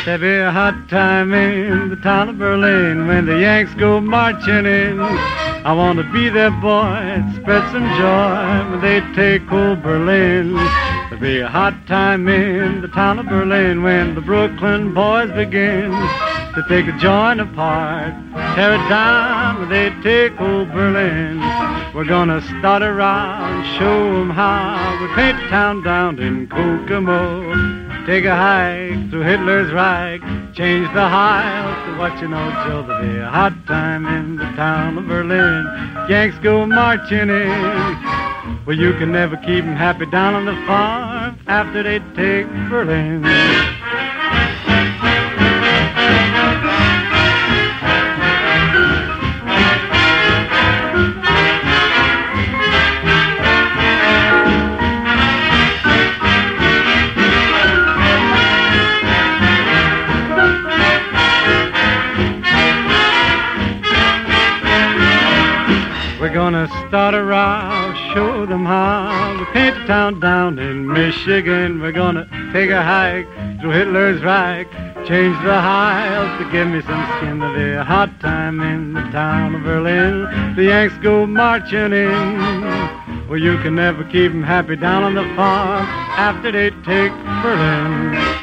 There'll be a hot time in the town of Berlin when the Yanks go marching in. I want to be their boy, spread some joy when they take old Berlin. There'll be a hot time in the town of Berlin when the Brooklyn boys begin to take a joint apart, tear it down when they take old Berlin. We're gonna start around, show 'em how we paint the town down in Kokomo. Take a hike through Hitler's Reich, change the Heil to what you know till the day. A hot time in the town of Berlin, Yanks go marching in. Well, you can never keep 'em happy down on the farm after they take Berlin. We're gonna start around, show them how we paint the town down in Michigan. We're gonna take a hike through Hitler's Reich, change the Heils to give me some skin. There'll be a hot time in the town of Berlin. The Yanks go marching in. Well, you can never keep 'em happy down on the farm after they take Berlin.